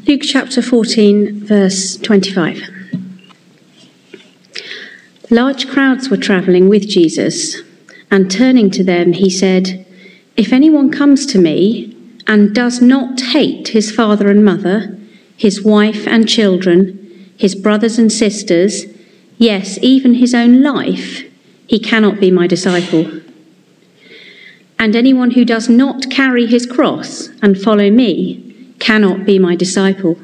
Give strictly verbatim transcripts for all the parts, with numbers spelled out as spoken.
Luke chapter fourteen, verse twenty-five. Large crowds were travelling with Jesus, and turning to them, he said, "If anyone comes to me and does not hate his father and mother, his wife and children, his brothers and sisters, yes, even his own life, he cannot be my disciple. And anyone who does not carry his cross and follow me cannot be my disciple.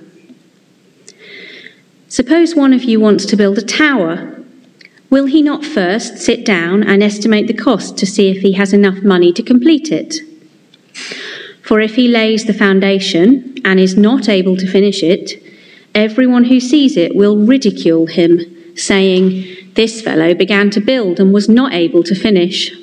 Suppose one of you wants to build a tower. Will he not first sit down and estimate the cost to see if he has enough money to complete it? For if he lays the foundation and is not able to finish it, everyone who sees it will ridicule him, saying, 'This fellow began to build and was not able to finish.'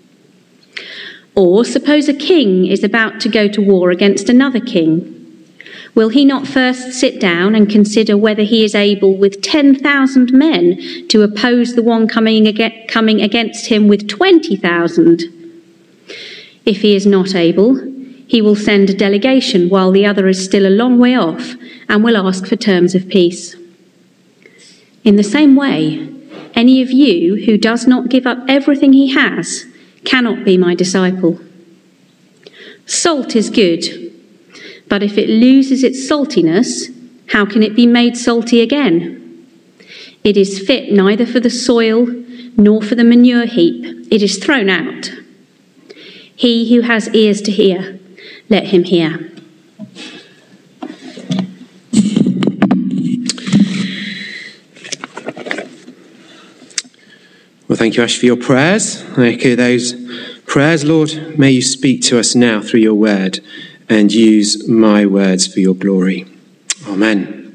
Or suppose a king is about to go to war against another king. Will he not first sit down and consider whether he is able with ten thousand men to oppose the one coming against him with twenty thousand? If he is not able, he will send a delegation while the other is still a long way off and will ask for terms of peace. In the same way, any of you who does not give up everything he has cannot be my disciple. Salt is good, but if it loses its saltiness, how can it be made salty again? It is fit neither for the soil nor for the manure heap. It is thrown out. He who has ears to hear, let him hear." Well, thank you, Ash, for your prayers. I echo those prayers. Lord, may you speak to us now through your word and use my words for your glory. Amen.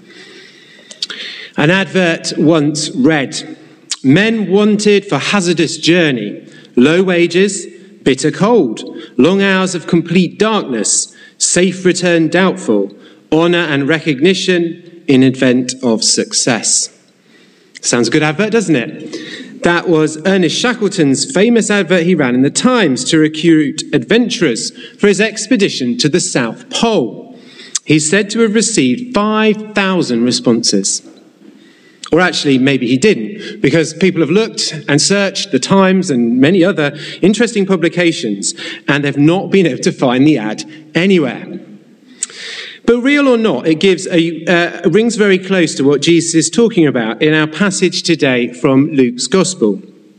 An advert once read, "Men wanted for hazardous journey, low wages, bitter cold, long hours of complete darkness, safe return doubtful, honour and recognition in event of success." Sounds a good advert, doesn't it? That was Ernest Shackleton's famous advert he ran in the Times to recruit adventurers for his expedition to the South Pole. He's said to have received five thousand responses. Or actually, maybe he didn't, because people have looked and searched the Times and many other interesting publications, and they've not been able to find the ad anywhere. But real or not, it gives a uh, rings very close to what Jesus is talking about in our passage today from Luke's Gospel.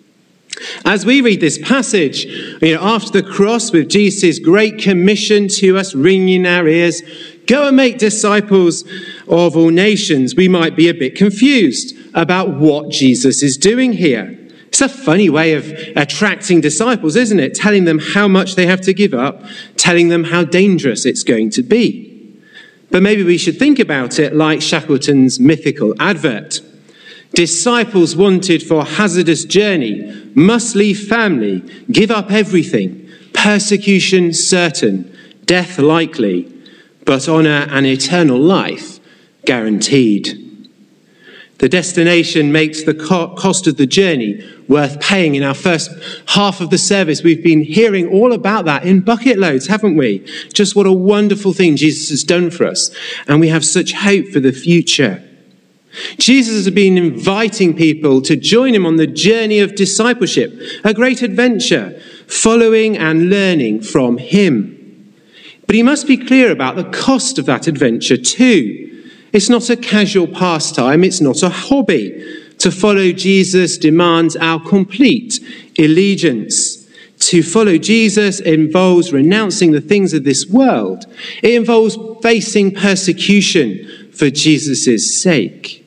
As we read this passage, you know, after the cross, with Jesus' great commission to us ringing in our ears, go and make disciples of all nations, we might be a bit confused about what Jesus is doing here. It's a funny way of attracting disciples, isn't it? Telling them how much they have to give up, telling them how dangerous it's going to be. But maybe we should think about it like Shackleton's mythical advert. Disciples wanted for hazardous journey, must leave family, give up everything, persecution certain, death likely, but honour and eternal life guaranteed. The destination makes the cost of the journey worth paying. In our first half of the service, we've been hearing all about that in bucket loads, haven't we? Just what a wonderful thing Jesus has done for us. And we have such hope for the future. Jesus has been inviting people to join him on the journey of discipleship, a great adventure, following and learning from him. But he must be clear about the cost of that adventure too. It's not a casual pastime, it's not a hobby. To follow Jesus demands our complete allegiance. To follow Jesus involves renouncing the things of this world. It involves facing persecution for Jesus' sake.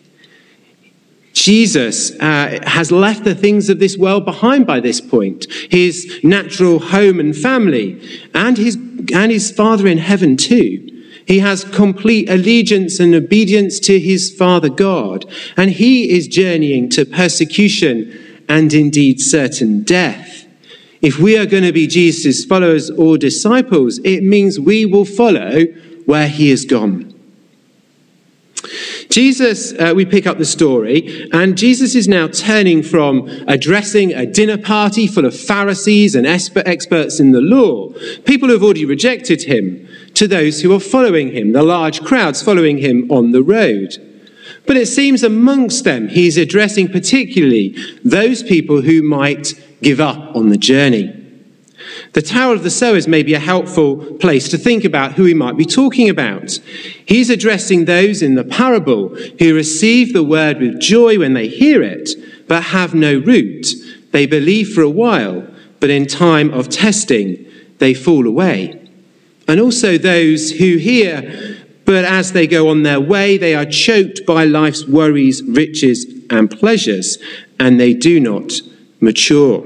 Jesus uh, has left the things of this world behind by this point. His natural home and family, and his, and his Father in heaven too. He has complete allegiance and obedience to his Father God, and he is journeying to persecution and indeed certain death. If we are going to be Jesus' followers or disciples, it means we will follow where he has gone. Jesus, uh, we pick up the story, and Jesus is now turning from addressing a dinner party full of Pharisees and experts in the law, people who have already rejected him, to those who are following him, the large crowds following him on the road. But it seems amongst them he's addressing particularly those people who might give up on the journey. The Tower of the Sowers may be a helpful place to think about who he might be talking about. He's addressing those in the parable who receive the word with joy when they hear it, but have no root. They believe for a while, but in time of testing, they fall away. And also those who hear, but as they go on their way, they are choked by life's worries, riches, and pleasures, and they do not mature.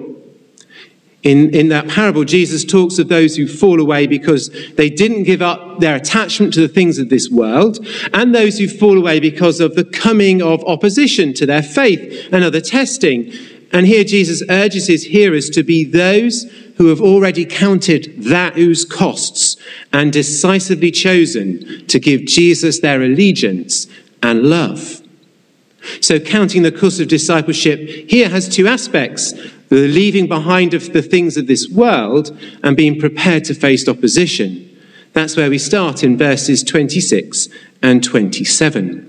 In, in that parable, Jesus talks of those who fall away because they didn't give up their attachment to the things of this world, and those who fall away because of the coming of opposition to their faith and other testing. And here Jesus urges his hearers to be those who have already counted that whose costs and decisively chosen to give Jesus their allegiance and love. So counting the cost of discipleship here has two aspects: the leaving behind of the things of this world and being prepared to face opposition. That's where we start in verses twenty-six and twenty-seven.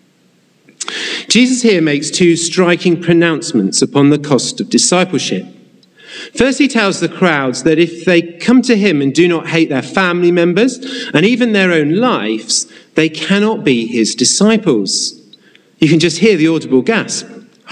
Jesus here makes two striking pronouncements upon the cost of discipleship. First, he tells the crowds that if they come to him and do not hate their family members and even their own lives, they cannot be his disciples. You can just hear the audible gasp.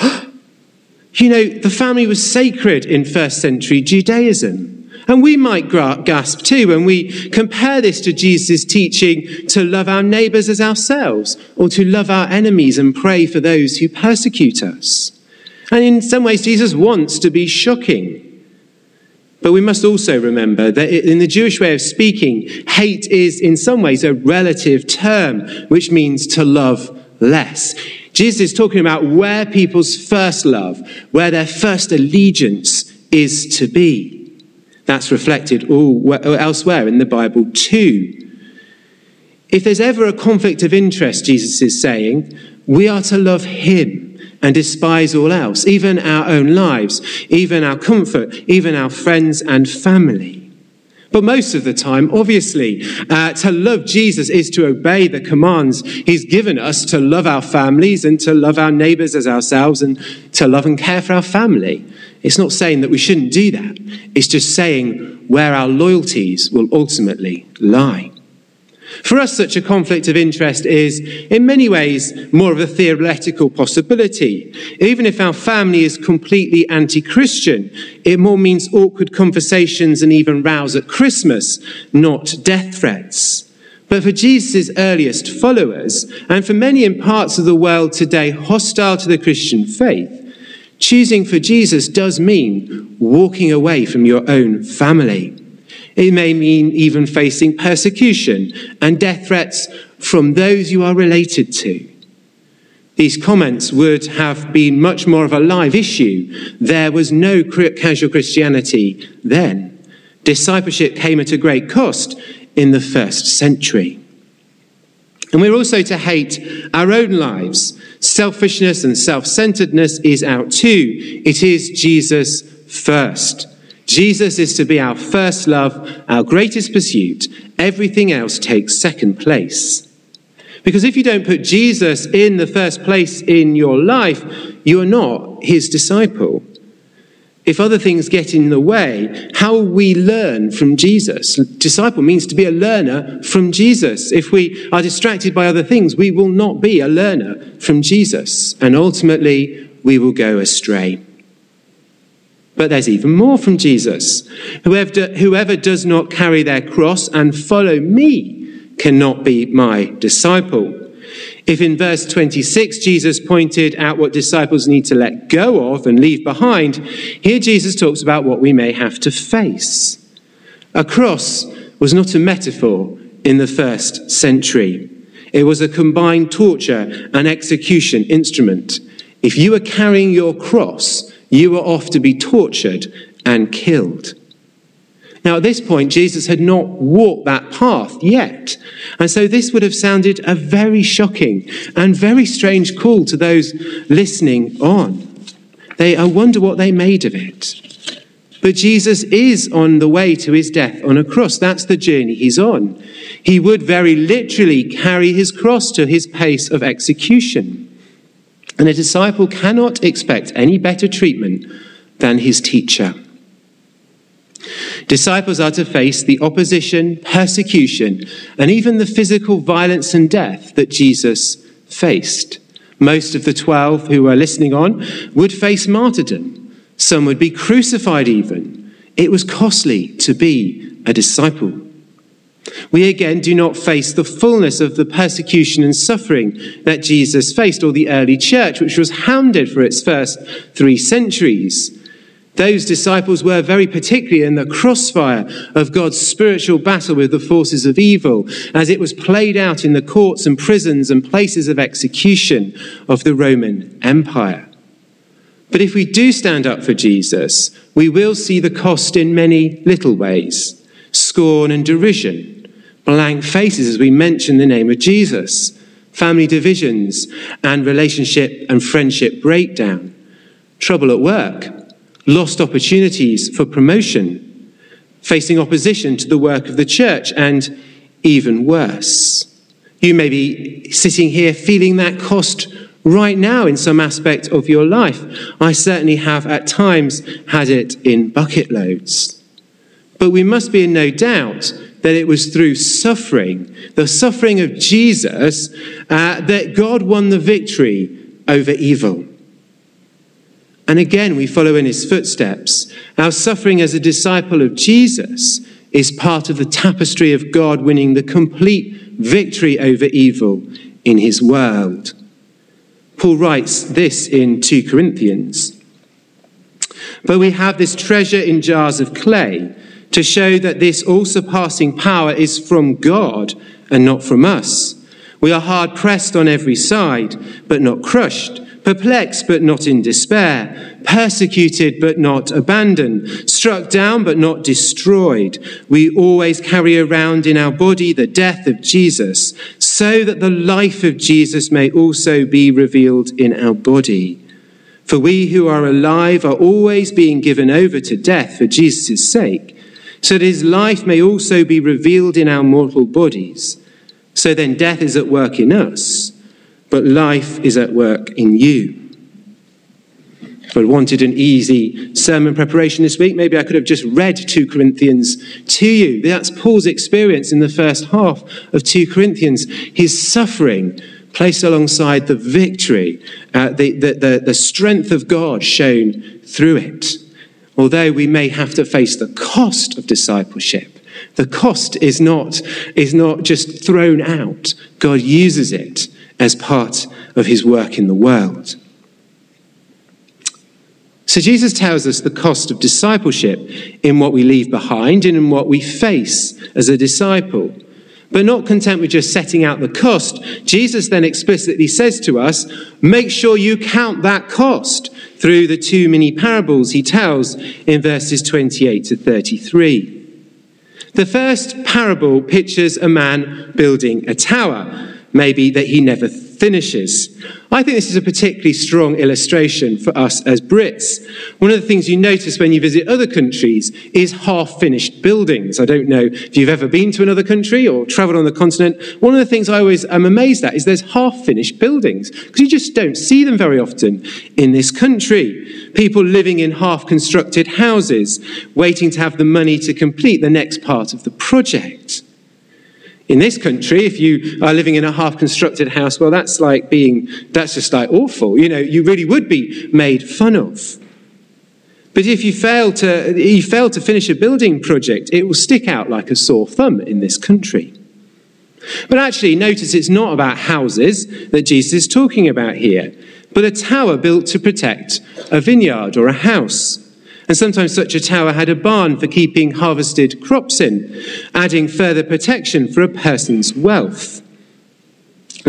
You know, the family was sacred in first century Judaism. And we might gasp too when we compare this to Jesus' teaching to love our neighbours as ourselves, or to love our enemies and pray for those who persecute us. And in some ways, Jesus wants to be shocking. But we must also remember that in the Jewish way of speaking, hate is in some ways a relative term, which means to love less. Jesus is talking about where people's first love, where their first allegiance is to be. That's reflected all elsewhere in the Bible too. If there's ever a conflict of interest, Jesus is saying, we are to love him and despise all else, even our own lives, even our comfort, even our friends and family. But most of the time, obviously, uh, to love Jesus is to obey the commands he's given us to love our families and to love our neighbours as ourselves and to love and care for our family. It's not saying that we shouldn't do that. It's just saying where our loyalties will ultimately lie. For us, such a conflict of interest is, in many ways, more of a theoretical possibility. Even if our family is completely anti-Christian, it more means awkward conversations and even rows at Christmas, not death threats. But for Jesus' earliest followers, and for many in parts of the world today hostile to the Christian faith, choosing for Jesus does mean walking away from your own family. It may mean even facing persecution and death threats from those you are related to. These comments would have been much more of a live issue. There was no casual Christianity then. Discipleship came at a great cost in the first century. And we're also to hate our own lives. Selfishness and self-centeredness is out too. It is Jesus first. Jesus is to be our first love, our greatest pursuit. Everything else takes second place. Because if you don't put Jesus in the first place in your life, you are not his disciple. If other things get in the way, how will we learn from Jesus? Disciple means to be a learner from Jesus. If we are distracted by other things, we will not be a learner from Jesus. And ultimately, we will go astray. But there's even more from Jesus. Whoever, whoever does not carry their cross and follow me cannot be my disciple. If in verse twenty-six, Jesus pointed out what disciples need to let go of and leave behind, here Jesus talks about what we may have to face. A cross was not a metaphor in the first century. It was a combined torture and execution instrument. If you were carrying your cross, you were off to be tortured and killed. Now, at this point, Jesus had not walked that path yet. And so this would have sounded a very shocking and very strange call to those listening on. They, I wonder what they made of it. But Jesus is on the way to his death on a cross. That's the journey he's on. He would very literally carry his cross to his place of execution. And a disciple cannot expect any better treatment than his teacher. Disciples are to face the opposition, persecution, and even the physical violence and death that Jesus faced. Most of the twelve who were listening on would face martyrdom. Some would be crucified even. It was costly to be a disciple. We again do not face the fullness of the persecution and suffering that Jesus faced, or the early church, which was hounded for its first three centuries. Those disciples were very particularly in the crossfire of God's spiritual battle with the forces of evil, as it was played out in the courts and prisons and places of execution of the Roman Empire. But if we do stand up for Jesus, we will see the cost in many little ways. Scorn and derision, blank faces as we mention the name of Jesus, family divisions and relationship and friendship breakdown, trouble at work, lost opportunities for promotion, facing opposition to the work of the church, and even worse. You may be sitting here feeling that cost right now in some aspect of your life. I certainly have at times had it in bucket loads. But we must be in no doubt that it was through suffering, the suffering of Jesus, uh, that God won the victory over evil. And again, we follow in his footsteps. Our suffering as a disciple of Jesus is part of the tapestry of God winning the complete victory over evil in his world. Paul writes this in two Corinthians. But we have this treasure in jars of clay to show that this all-surpassing power is from God and not from us. We are hard pressed on every side, but not crushed, perplexed, but not in despair, persecuted, but not abandoned, struck down, but not destroyed. We always carry around in our body the death of Jesus, so that the life of Jesus may also be revealed in our body. For we who are alive are always being given over to death for Jesus' sake, so that his life may also be revealed in our mortal bodies. So then death is at work in us, but life is at work in you. If I wanted an easy sermon preparation this week, maybe I could have just read two Corinthians to you. That's Paul's experience in the first half of two Corinthians. His suffering placed alongside the victory, uh, the, the, the, the strength of God shown through it. Although we may have to face the cost of discipleship, the cost is not, is not just thrown out. God uses it as part of his work in the world. So Jesus tells us the cost of discipleship in what we leave behind and in what we face as a disciple. But not content with just setting out the cost, Jesus then explicitly says to us, make sure you count that cost through the two mini parables he tells in verses twenty-eight to thirty-three. The first parable pictures a man building a tower, maybe that he never finishes. I think this is a particularly strong illustration for us as Brits. One of the things you notice when you visit other countries is half-finished buildings. I don't know if you've ever been to another country or travelled on the continent. One of the things I always am amazed at is there's half-finished buildings, because you just don't see them very often in this country. People living in half-constructed houses, waiting to have the money to complete the next part of the project. In this country, if you are living in a half-constructed house, well, that's like being, that's just like awful. You know, you really would be made fun of. But if you fail to, you fail to finish a building project, it will stick out like a sore thumb in this country. But actually, notice it's not about houses that Jesus is talking about here, but a tower built to protect a vineyard or a house. And sometimes such a tower had a barn for keeping harvested crops in, adding further protection for a person's wealth.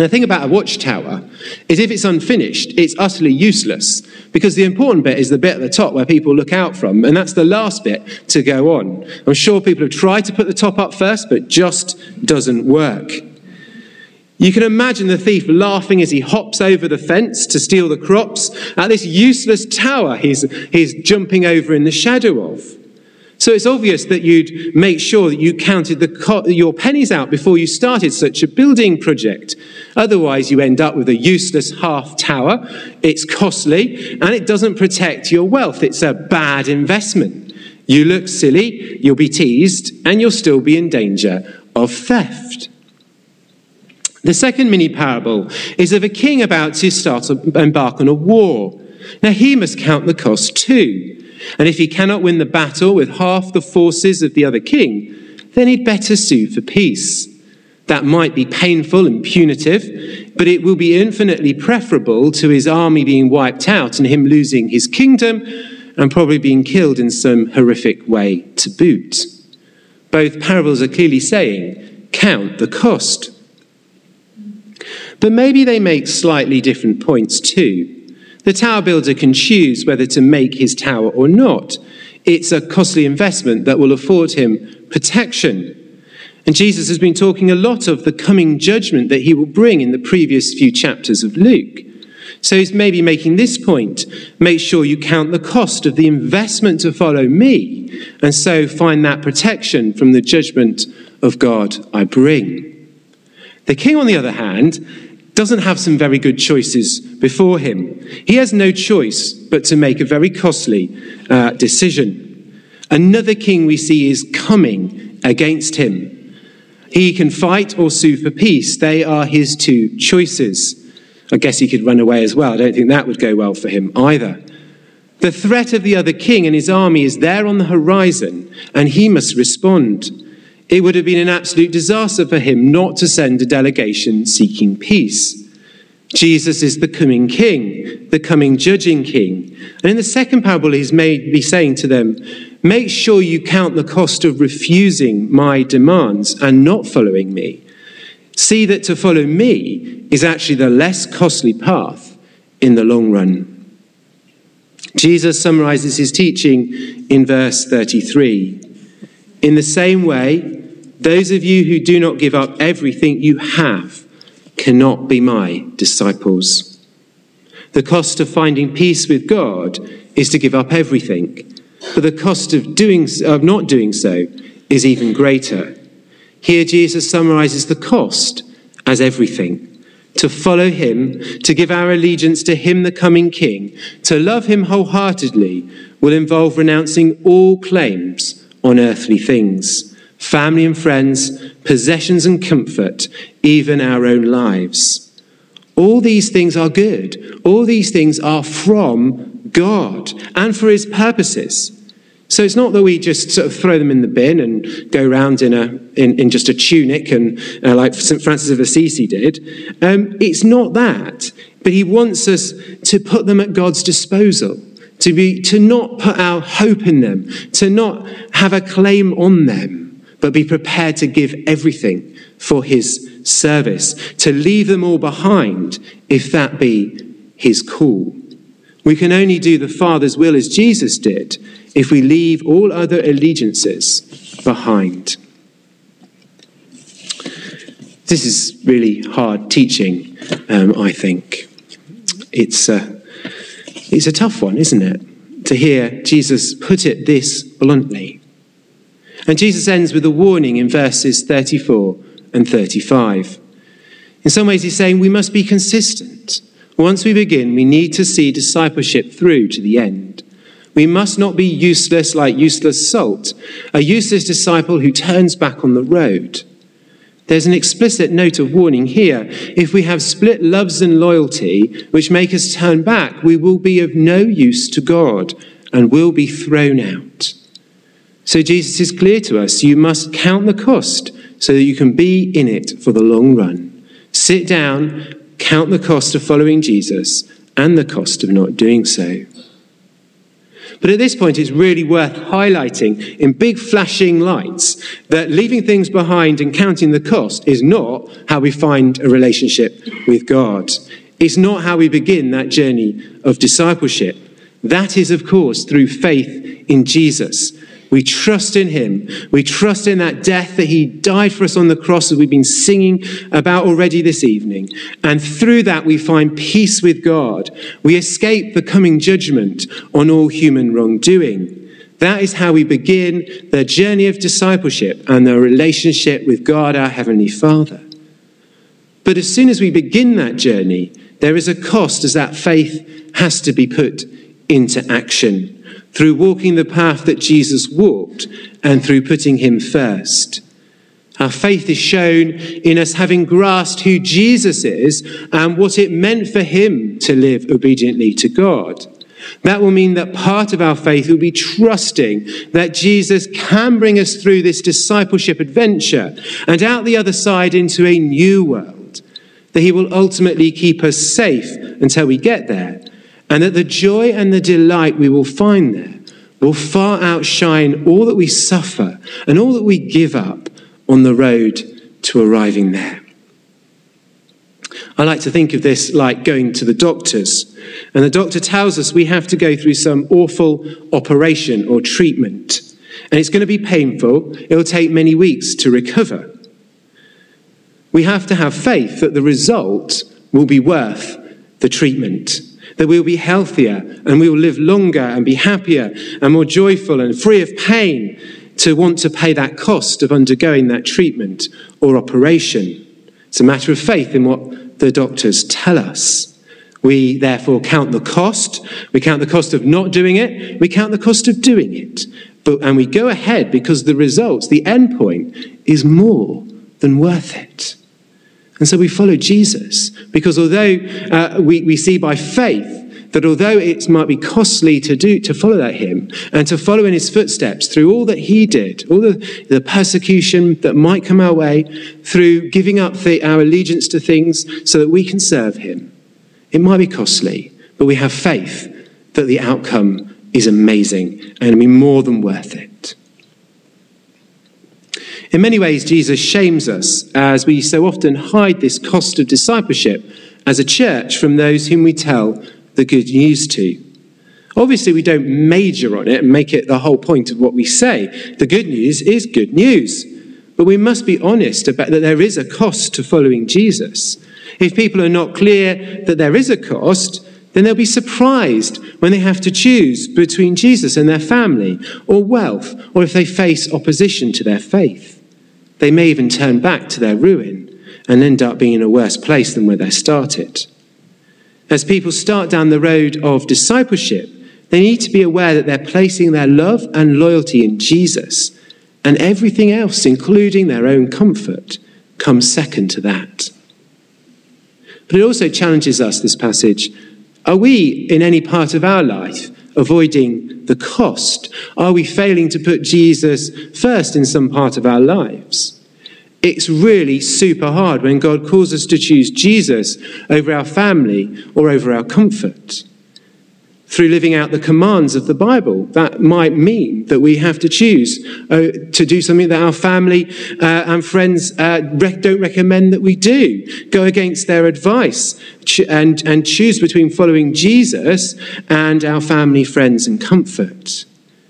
And the thing about a watchtower is if it's unfinished, it's utterly useless, because the important bit is the bit at the top where people look out from, and that's the last bit to go on. I'm sure people have tried to put the top up first, but just doesn't work. You can imagine the thief laughing as he hops over the fence to steal the crops at this useless tower he's, he's jumping over in the shadow of. So it's obvious that you'd make sure that you counted the co- your pennies out before you started such a building project. Otherwise, you end up with a useless half tower. It's costly and it doesn't protect your wealth. It's a bad investment. You look silly, you'll be teased, and you'll still be in danger of theft. The second mini parable is of a king about to start to embark on a war. Now he must count the cost too. And if he cannot win the battle with half the forces of the other king, then he'd better sue for peace. That might be painful and punitive, but it will be infinitely preferable to his army being wiped out and him losing his kingdom and probably being killed in some horrific way to boot. Both parables are clearly saying, count the cost. But maybe they make slightly different points too. The tower builder can choose whether to make his tower or not. It's a costly investment that will afford him protection. And Jesus has been talking a lot of the coming judgment that he will bring in the previous few chapters of Luke. So he's maybe making this point: make sure you count the cost of the investment to follow me, and so find that protection from the judgment of God I bring. The king, on the other hand, doesn't have some very good choices before him. He has no choice but to make a very costly uh, decision. Another king we see is coming against him. He can fight or sue for peace. They are his two choices. I guess he could run away as well. I don't think that would go well for him either. The threat of the other king and his army is there on the horizon, and he must respond. It would have been an absolute disaster for him not to send a delegation seeking peace. Jesus is the coming king, the coming judging king. And in the second parable, he's made be saying to them, make sure you count the cost of refusing my demands and not following me. See that to follow me is actually the less costly path in the long run. Jesus summarizes his teaching in verse thirty-three. In the same way, those of you who do not give up everything you have cannot be my disciples. The cost of finding peace with God is to give up everything, but the cost of doing of not doing so is even greater. Here Jesus summarizes the cost as everything. To follow him, to give our allegiance to him, the coming king, to love him wholeheartedly will involve renouncing all claims on earthly things. Family and friends, possessions and comfort, even our own lives. All these things are good. All these things are from God and for his purposes. So it's not that we just sort of throw them in the bin and go around in a in, in just a tunic and uh, like Saint Francis of Assisi did. Um, it's not that, but he wants us to put them at God's disposal, to be to not put our hope in them, to not have a claim on them, but be prepared to give everything for his service, to leave them all behind if that be his call. We can only do the Father's will as Jesus did if we leave all other allegiances behind. This is really hard teaching, um, I think. It's a, it's a tough one, isn't it? To hear Jesus put it this bluntly. And Jesus ends with a warning in verses thirty-four and thirty-five. In some ways, he's saying we must be consistent. Once we begin, we need to see discipleship through to the end. We must not be useless like useless salt, a useless disciple who turns back on the road. There's an explicit note of warning here. If we have split loves and loyalty, which make us turn back, we will be of no use to God and will be thrown out. So Jesus is clear to us, you must count the cost so that you can be in it for the long run. Sit down, count the cost of following Jesus and the cost of not doing so. But at this point, it's really worth highlighting in big flashing lights that leaving things behind and counting the cost is not how we find a relationship with God. It's not how we begin that journey of discipleship. That is, of course, through faith in Jesus. We trust in him. We trust in that death that he died for us on the cross, as we've been singing about already this evening. And through that, we find peace with God. We escape the coming judgment on all human wrongdoing. That is how we begin the journey of discipleship and the relationship with God, our Heavenly Father. But as soon as we begin that journey, there is a cost, as that faith has to be put into action through walking the path that Jesus walked and through putting him first. Our faith is shown in us having grasped who Jesus is and what it meant for him to live obediently to God. That will mean that part of our faith will be trusting that Jesus can bring us through this discipleship adventure and out the other side into a new world, that he will ultimately keep us safe until we get there, and that the joy and the delight we will find there will far outshine all that we suffer and all that we give up on the road to arriving there. I like to think of this like going to the doctors. And the doctor tells us we have to go through some awful operation or treatment. And it's going to be painful. It will take many weeks to recover. We have to have faith that the result will be worth the treatment, that we'll be healthier and we will live longer and be happier and more joyful and free of pain to want to pay that cost of undergoing that treatment or operation. It's a matter of faith in what the doctors tell us. We therefore count the cost. We count the cost of not doing it. We count the cost of doing it. But, and we go ahead because the results, the end point, is more than worth it. And so we follow Jesus because although uh, we, we see by faith that although it might be costly to do to follow that him and to follow in his footsteps through all that he did, all the, the persecution that might come our way, through giving up the, our allegiance to things so that we can serve him, it might be costly, but we have faith that the outcome is amazing and will be more than worth it. In many ways, Jesus shames us as we so often hide this cost of discipleship as a church from those whom we tell the good news to. Obviously, we don't major on it and make it the whole point of what we say. The good news is good news. But we must be honest about that there is a cost to following Jesus. If people are not clear that there is a cost, then they'll be surprised when they have to choose between Jesus and their family or wealth, or if they face opposition to their faith. They may even turn back to their ruin and end up being in a worse place than where they started. As people start down the road of discipleship, they need to be aware that they're placing their love and loyalty in Jesus, and everything else, including their own comfort, comes second to that. But it also challenges us, this passage. Are we, in any part of our life, avoiding the cost? Are we failing to put Jesus first in some part of our lives? It's really super hard when God calls us to choose Jesus over our family or over our comfort. Through living out the commands of the Bible, that might mean that we have to choose uh, to do something that our family uh, and friends uh, rec- don't recommend that we do. Go against their advice ch- and, and choose between following Jesus and our family, friends, and comfort.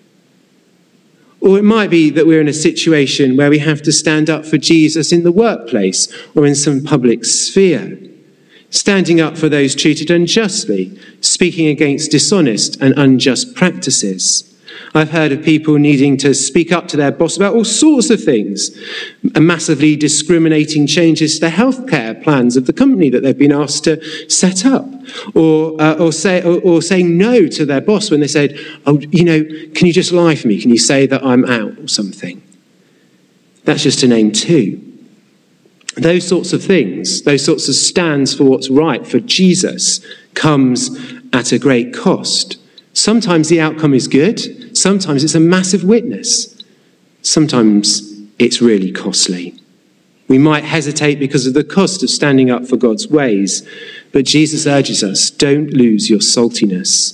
Or it might be that we're in a situation where we have to stand up for Jesus in the workplace or in some public sphere. Standing up for those treated unjustly, speaking against dishonest and unjust practices. I've heard of people needing to speak up to their boss about all sorts of things, and massively discriminating changes to the healthcare plans of the company that they've been asked to set up, or uh, or say or, or saying no to their boss when they said, "Oh, you know, can you just lie for me? Can you say that I'm out or something?" That's just to name two. Those sorts of things, those sorts of stands for what's right for Jesus, comes at a great cost. Sometimes the outcome is good. Sometimes it's a massive witness. Sometimes it's really costly. We might hesitate because of the cost of standing up for God's ways, but Jesus urges us, don't lose your saltiness.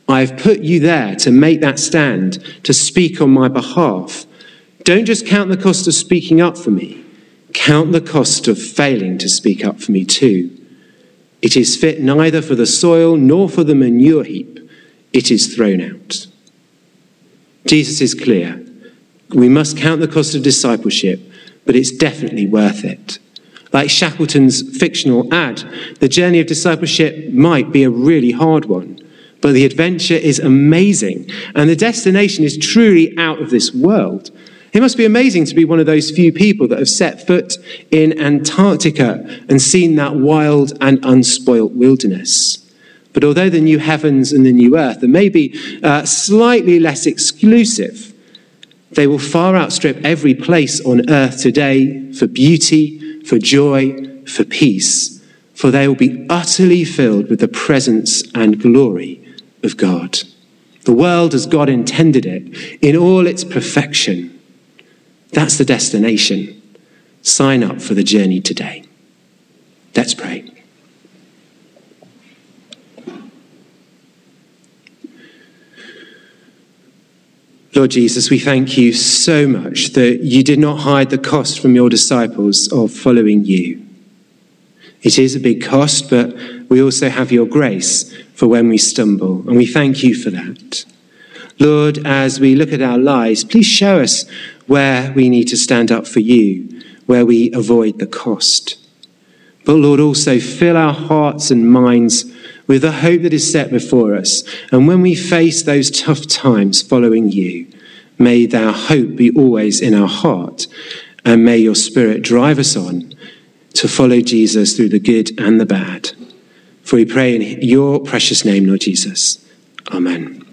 I have put you there to make that stand, to speak on my behalf. Don't just count the cost of speaking up for me. Count the cost of failing to speak up for me too. It is fit neither for the soil nor for the manure heap. It is thrown out. Jesus is clear. We must count the cost of discipleship, but it's definitely worth it. Like Shackleton's fictional ad, the journey of discipleship might be a really hard one, but the adventure is amazing, and the destination is truly out of this world. It must be amazing to be one of those few people that have set foot in Antarctica and seen that wild and unspoilt wilderness. But although the new heavens and the new earth are maybe uh, slightly less exclusive, they will far outstrip every place on earth today for beauty, for joy, for peace, for they will be utterly filled with the presence and glory of God. The world as God intended it, in all its perfection. That's the destination. Sign up for the journey today. Let's pray. Lord Jesus, we thank you so much that you did not hide the cost from your disciples of following you. It is a big cost, but we also have your grace for when we stumble, and we thank you for that. Lord, as we look at our lives, please show us where we need to stand up for you, where we avoid the cost. But Lord, also fill our hearts and minds with the hope that is set before us. And when we face those tough times following you, may our hope be always in our heart, and may your Spirit drive us on to follow Jesus through the good and the bad. For we pray in your precious name, Lord Jesus. Amen.